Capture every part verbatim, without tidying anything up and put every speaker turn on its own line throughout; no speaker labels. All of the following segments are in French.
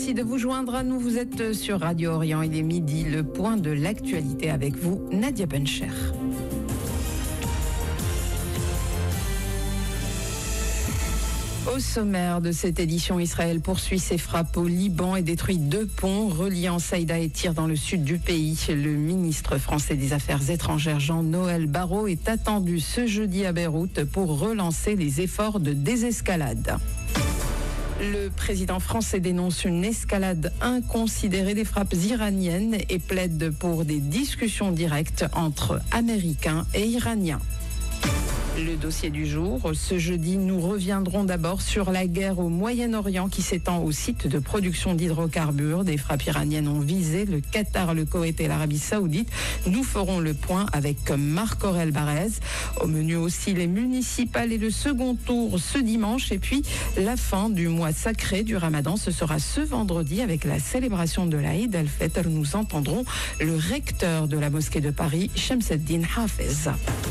Merci de vous joindre à nous. Vous êtes sur Radio Orient. Il est midi. Le point de l'actualité avec vous, Nadia Bencher. Au sommaire de cette édition, Israël poursuit ses frappes au Liban et détruit deux ponts reliant Saïda et Tyr dans le sud du pays. Le ministre français des Affaires étrangères Jean-Noël Barrot est attendu ce jeudi à Beyrouth pour relancer les efforts de désescalade. Le président français dénonce une escalade inconsidérée des frappes iraniennes et plaide pour des discussions directes entre Américains et Iraniens. Le dossier du jour. Ce jeudi, nous reviendrons d'abord sur la guerre au Moyen-Orient qui s'étend au site de production d'hydrocarbures. Des frappes iraniennes ont visé le Qatar, le Koweït et l'Arabie Saoudite. Nous ferons le point avec Marc-Aurèle Barrez. Au menu aussi les municipales et le second tour ce dimanche. Et puis la fin du mois sacré du Ramadan. Ce sera ce vendredi avec la célébration de l'Aïd al-Fitr. Nous entendrons le recteur de la mosquée de Paris, Shamseddin Hafez.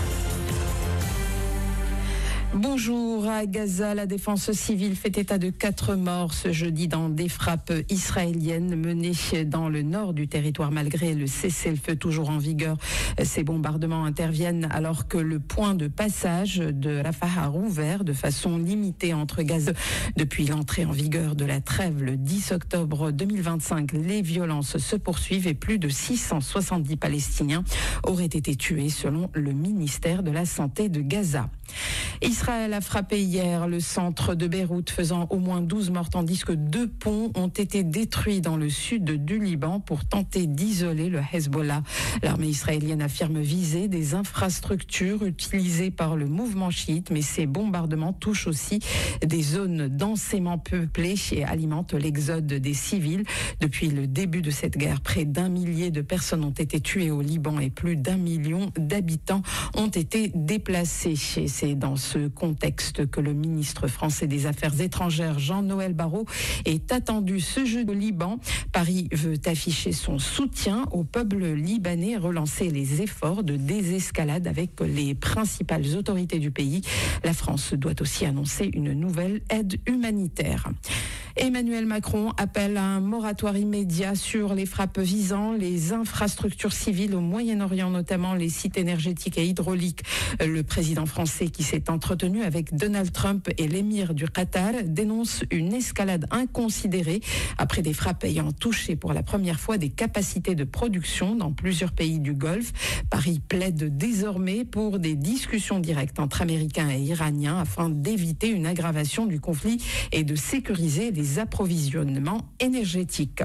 Bonjour. À Gaza, la défense civile fait état de quatre morts ce jeudi dans des frappes israéliennes menées dans le nord du territoire malgré le cessez-le-feu toujours en vigueur. Ces bombardements interviennent alors que le point de passage de Rafah a rouvert de façon limitée entre Gaza. Depuis l'entrée en vigueur de la trêve le dix octobre deux mille vingt-cinq, les violences se poursuivent et plus de six cent soixante-dix Palestiniens auraient été tués selon le ministère de la Santé de Gaza. Israël a frappé hier le centre de Beyrouth, faisant au moins douze morts, tandis que deux ponts ont été détruits dans le sud du Liban pour tenter d'isoler le Hezbollah. L'armée israélienne affirme viser des infrastructures utilisées par le mouvement chiite, mais ces bombardements touchent aussi des zones densément peuplées et alimentent l'exode des civils. Depuis le début de cette guerre, près d'un millier de personnes ont été tuées au Liban et plus d'un million d'habitants ont été déplacés. Et c'est dans ce contexte que le ministre français des Affaires étrangères Jean-Noël Barrot est attendu ce jeudi au Liban. Paris veut afficher son soutien au peuple libanais et relancer les efforts de désescalade avec les principales autorités du pays. La France doit aussi annoncer une nouvelle aide humanitaire. Emmanuel Macron appelle à un moratoire immédiat sur les frappes visant les infrastructures civiles au Moyen-Orient, notamment les sites énergétiques et hydrauliques. Le président français qui s'est entretenu avec Donald Trump et l'émir du Qatar dénonce une escalade inconsidérée après des frappes ayant touché pour la première fois des capacités de production dans plusieurs pays du Golfe. Paris plaide désormais pour des discussions directes entre Américains et Iraniens afin d'éviter une aggravation du conflit et de sécuriser les approvisionnements énergétiques.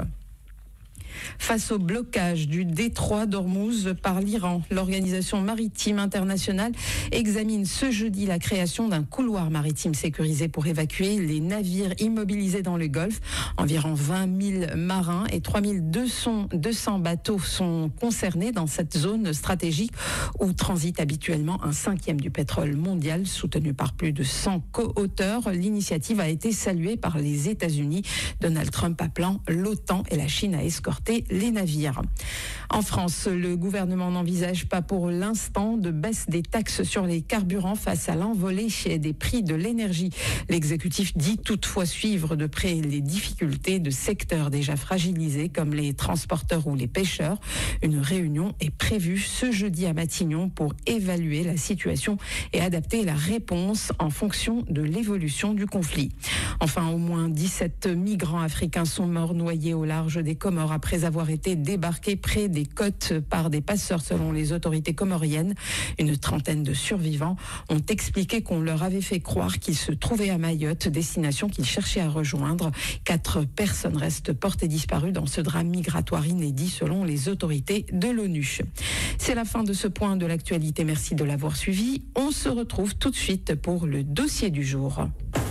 Face au blocage du détroit d'Ormuz par l'Iran, l'Organisation maritime internationale examine ce jeudi la création d'un couloir maritime sécurisé pour évacuer les navires immobilisés dans le Golfe. Environ vingt mille marins et trois mille deux cents bateaux sont concernés dans cette zone stratégique où transite habituellement un cinquième du pétrole mondial, soutenu par plus de cent co-auteurs. L'initiative a été saluée par les États-Unis, Donald Trump appelant l'OTAN et la Chine à escorter les navires. En France, le gouvernement n'envisage pas pour l'instant de baisse des taxes sur les carburants face à l'envolée des prix de l'énergie. L'exécutif dit toutefois suivre de près les difficultés de secteurs déjà fragilisés comme les transporteurs ou les pêcheurs. Une réunion est prévue ce jeudi à Matignon pour évaluer la situation et adapter la réponse en fonction de l'évolution du conflit. Enfin, au moins dix-sept migrants africains sont morts noyés au large des Comores après avoir été débarqués près des côtes par des passeurs selon les autorités comoriennes. Une trentaine de survivants ont expliqué qu'on leur avait fait croire qu'ils se trouvaient à Mayotte, destination qu'ils cherchaient à rejoindre. Quatre personnes restent portées disparues dans ce drame migratoire inédit selon les autorités de l'ONU. C'est la fin de ce point de l'actualité. Merci de l'avoir suivi. On se retrouve tout de suite pour le dossier du jour.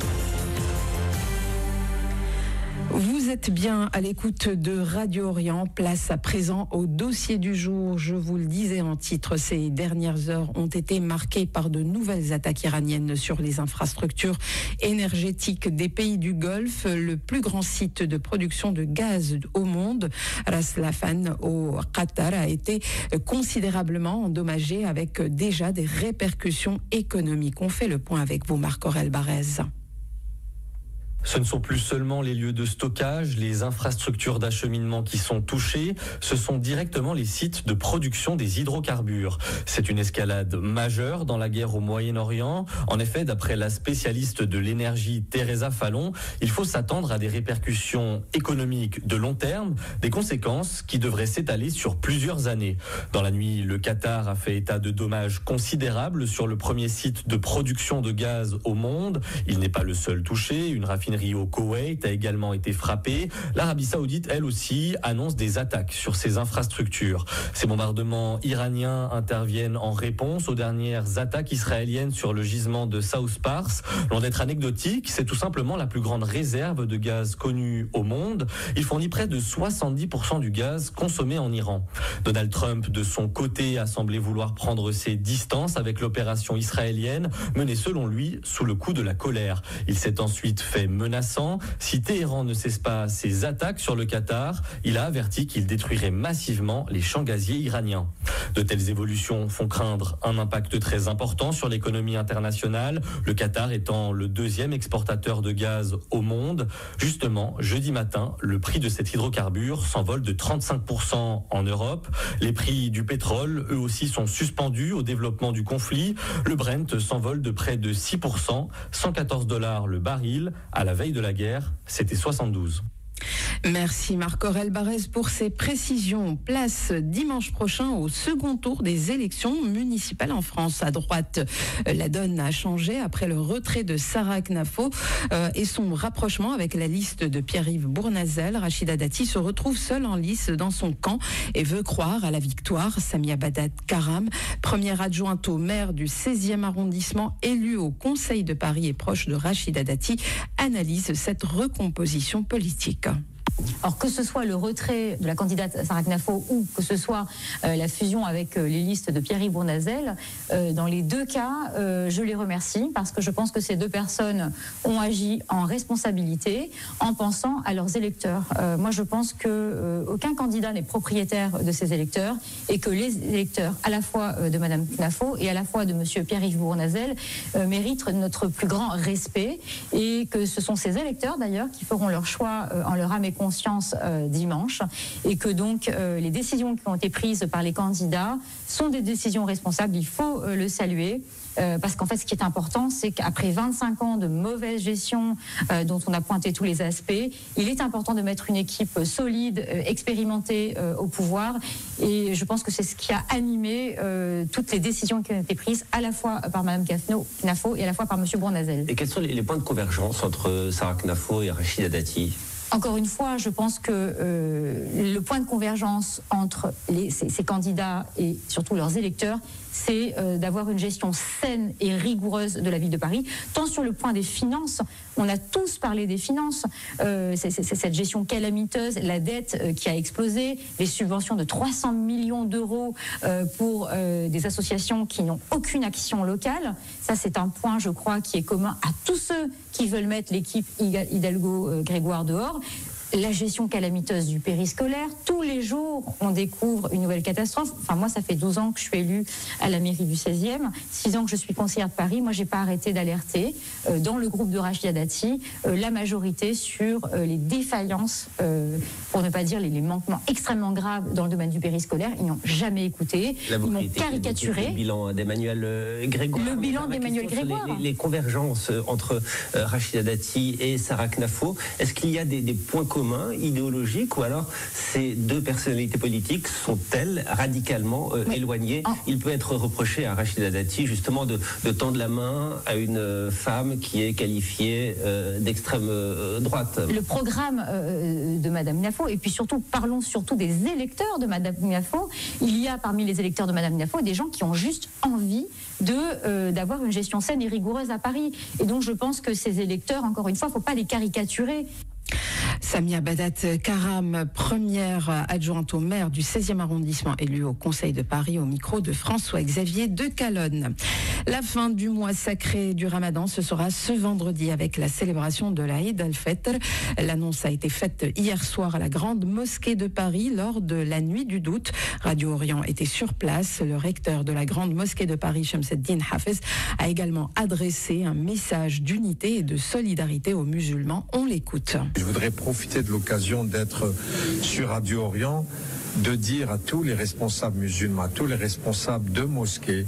Vous êtes bien à l'écoute de Radio Orient. Place à présent au dossier du jour. Je vous le disais en titre, ces dernières heures ont été marquées par de nouvelles attaques iraniennes sur les infrastructures énergétiques des pays du Golfe. Le plus grand site de production de gaz au monde, Ras Laffan au Qatar, a été considérablement endommagé avec déjà des répercussions économiques. On fait le point avec vous, Marc-Aurèle Barrez.
Ce ne sont plus seulement les lieux de stockage, les infrastructures d'acheminement qui sont touchées, ce sont directement les sites de production des hydrocarbures. C'est une escalade majeure dans la guerre au Moyen-Orient. En effet, d'après la spécialiste de l'énergie Teresa Fallon, il faut s'attendre à des répercussions économiques de long terme, des conséquences qui devraient s'étaler sur plusieurs années. Dans la nuit, le Qatar a fait état de dommages considérables sur le premier site de production de gaz au monde. Il n'est pas le seul touché, une raffinerie au Koweït a également été frappée. L'Arabie Saoudite, elle aussi, annonce des attaques sur ses infrastructures. Ces bombardements iraniens interviennent en réponse aux dernières attaques israéliennes sur le gisement de South Pars. Loin d'être anecdotique, c'est tout simplement la plus grande réserve de gaz connue au monde. Il fournit près de soixante-dix pour cent du gaz consommé en Iran. Donald Trump, de son côté, a semblé vouloir prendre ses distances avec l'opération israélienne, menée selon lui sous le coup de la colère. Il s'est ensuite fait menaçant. Si Téhéran ne cesse pas ses attaques sur le Qatar, il a averti qu'il détruirait massivement les champs gaziers iraniens. De telles évolutions font craindre un impact très important sur l'économie internationale, le Qatar étant le deuxième exportateur de gaz au monde. Justement, jeudi matin, le prix de cet hydrocarbure s'envole de trente-cinq pour cent en Europe. Les prix du pétrole, eux aussi, sont suspendus au développement du conflit. Le Brent s'envole de près de six pour cent, cent quatorze dollars le baril. À la veille de la guerre, c'était soixante-douze.
Merci Marc-Aurèle Barès pour ces précisions. Place dimanche prochain au second tour des élections municipales en France. À droite, la donne a changé après le retrait de Sarah Knafo euh, et son rapprochement avec la liste de Pierre-Yves Bournazel. Rachida Dati se retrouve seule en lice dans son camp et veut croire à la victoire. Samia Badat Karam, première adjointe au maire du seizième arrondissement, élue au Conseil de Paris et proche de Rachida Dati, analyse cette recomposition politique.
Alors que ce soit le retrait de la candidate Sarah Knafo ou que ce soit euh, la fusion avec euh, les listes de Pierre-Yves Bournazel, euh, dans les deux cas, euh, je les remercie parce que je pense que ces deux personnes ont agi en responsabilité en pensant à leurs électeurs. Euh, moi, je pense que euh, aucun candidat n'est propriétaire de ses électeurs et que les électeurs, à la fois euh, de Madame Knafo et à la fois de Monsieur Pierre-Yves Bournazel, euh, méritent notre plus grand respect et que ce sont ces électeurs d'ailleurs qui feront leur choix euh, en leur âme et conscience euh, dimanche et que donc euh, les décisions qui ont été prises par les candidats sont des décisions responsables. Il faut euh, le saluer euh, parce qu'en fait ce qui est important c'est qu'après vingt-cinq ans de mauvaise gestion euh, dont on a pointé tous les aspects, il est important de mettre une équipe solide, euh, expérimentée euh, au pouvoir et je pense que c'est ce qui a animé euh, toutes les décisions qui ont été prises à la fois par Madame Knafo et à la fois par Monsieur Bournazel.
Et quels sont les, les points de convergence entre Sarah Knafo et Rachida Dati ?
Encore une fois, je pense que euh, le point de convergence entre les, ces, ces candidats et surtout leurs électeurs, c'est euh, d'avoir une gestion saine et rigoureuse de la ville de Paris, tant sur le point des finances. On a tous parlé des finances, euh, c'est, c'est, c'est cette gestion calamiteuse, la dette euh, qui a explosé, les subventions de trois cents millions d'euros euh, pour euh, des associations qui n'ont aucune action locale. Ça, c'est un point, je crois, qui est commun à tous ceux qui veulent mettre l'équipe Hidalgo-Grégoire dehors. La gestion calamiteuse du périscolaire. Tous les jours, on découvre une nouvelle catastrophe. Enfin, moi, ça fait douze ans que je suis élue à la mairie du seizième, six ans que je suis conseillère de Paris. Moi, j'ai pas arrêté d'alerter, euh, dans le groupe de Rachida Dati, euh, la majorité sur euh, les défaillances, euh, pour ne pas dire les, les manquements extrêmement graves dans le domaine du périscolaire. Ils n'ont jamais écouté. Ils m'ont caricaturé.
Le bilan d'Emmanuel Grégoire.
Le bilan d'Emmanuel Grégoire.
Les, les, les convergences entre euh, Rachida Dati et Sarah Knafo, est-ce qu'il y a des, des points communs idéologiques ou alors ces deux personnalités politiques sont-elles radicalement euh, éloignées? Oh. Il peut être reproché à Rachida Dati justement de, de tendre la main à une femme qui est qualifiée euh, d'extrême euh, droite.
Le programme euh, de Madame Knafo, et puis surtout, parlons surtout des électeurs de Madame Knafo. Il y a parmi les électeurs de Madame Knafo des gens qui ont juste envie de, euh, d'avoir une gestion saine et rigoureuse à Paris. Et donc je pense que ces électeurs, encore une fois, il ne faut pas les caricaturer.
Samia Badat Karam, première adjointe au maire du seizième arrondissement, élue au Conseil de Paris, au micro de François-Xavier de Calonne. La fin du mois sacré du Ramadan, ce sera ce vendredi avec la célébration de l'Aïd al-Fitr. L'annonce a été faite hier soir à la Grande Mosquée de Paris lors de la Nuit du Doute. Radio Orient était sur place. Le recteur de la Grande Mosquée de Paris, Shamseddin Hafez, a également adressé un message d'unité et de solidarité aux musulmans. On l'écoute.
Je voudrais profiter de l'occasion d'être sur Radio Orient, de dire à tous les responsables musulmans, à tous les responsables de mosquées,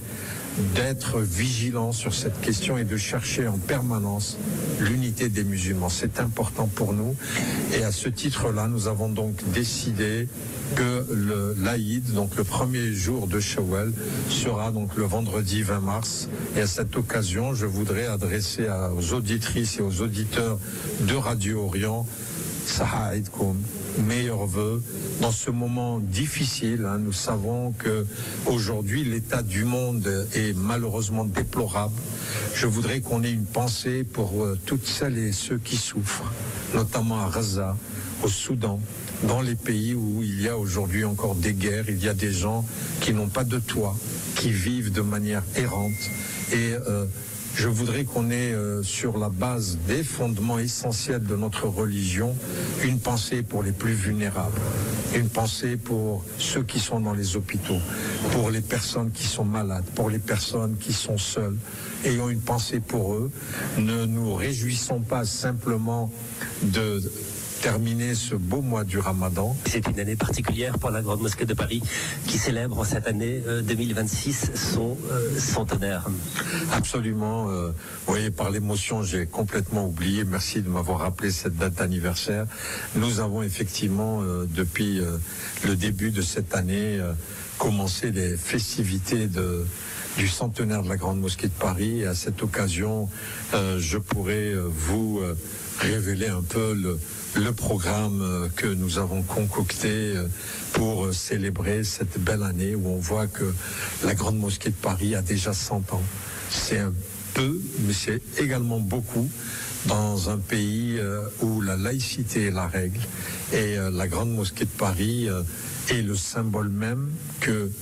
d'être vigilants sur cette question et de chercher en permanence l'unité des musulmans. C'est important pour nous. Et à ce titre-là, nous avons donc décidé que le l'Aïd, donc le premier jour de Shawwal, sera donc le vendredi vingt mars. Et à cette occasion, je voudrais adresser à, aux auditrices et aux auditeurs de Radio Orient, Sahaïdkoum, meilleurs vœux dans ce moment difficile. Hein. Nous savons que aujourd'hui l'état du monde est malheureusement déplorable. Je voudrais qu'on ait une pensée pour euh, toutes celles et ceux qui souffrent, notamment à Gaza, au Soudan, dans les pays où il y a aujourd'hui encore des guerres. Il y a des gens qui n'ont pas de toit, qui vivent de manière errante. Et euh, je voudrais qu'on ait, euh, sur la base des fondements essentiels de notre religion, une pensée pour les plus vulnérables, une pensée pour ceux qui sont dans les hôpitaux, pour les personnes qui sont malades, pour les personnes qui sont seules. Ayons une pensée pour eux. Ne nous réjouissons pas simplement de terminer ce beau mois du Ramadan.
C'est une année particulière pour la Grande Mosquée de Paris qui célèbre cette année euh, deux mille vingt-six son euh, centenaire.
Absolument. Euh, vous voyez, par l'émotion, j'ai complètement oublié. Merci de m'avoir rappelé cette date d'anniversaire. Nous avons effectivement, euh, depuis euh, le début de cette année, euh, commencé les festivités de du centenaire de la Grande Mosquée de Paris. Et à cette occasion, euh, je pourrais euh, vous euh, révéler un peu le le programme que nous avons concocté pour célébrer cette belle année où on voit que la Grande Mosquée de Paris a déjà cent ans. C'est un peu, mais c'est également beaucoup dans un pays où la laïcité est la règle. Et la Grande Mosquée de Paris est le symbole même que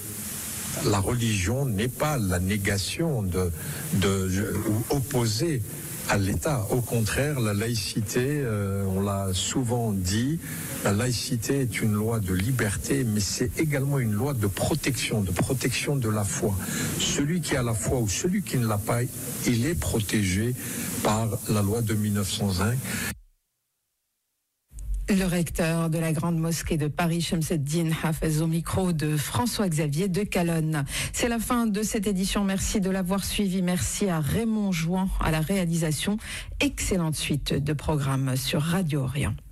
la religion n'est pas la négation de, de, ou opposée à l'État. Au contraire, la laïcité, euh, on l'a souvent dit, la laïcité est une loi de liberté, mais c'est également une loi de protection, de protection de la foi. Celui qui a la foi ou celui qui ne l'a pas, il est protégé par la loi de mille neuf cent un.
Le recteur de la Grande Mosquée de Paris, Shamseddin Hafez, au micro de François-Xavier de Calonne. C'est la fin de cette édition. Merci de l'avoir suivi. Merci à Raymond Jouan à la réalisation. Excellente suite de programmes sur Radio Orient.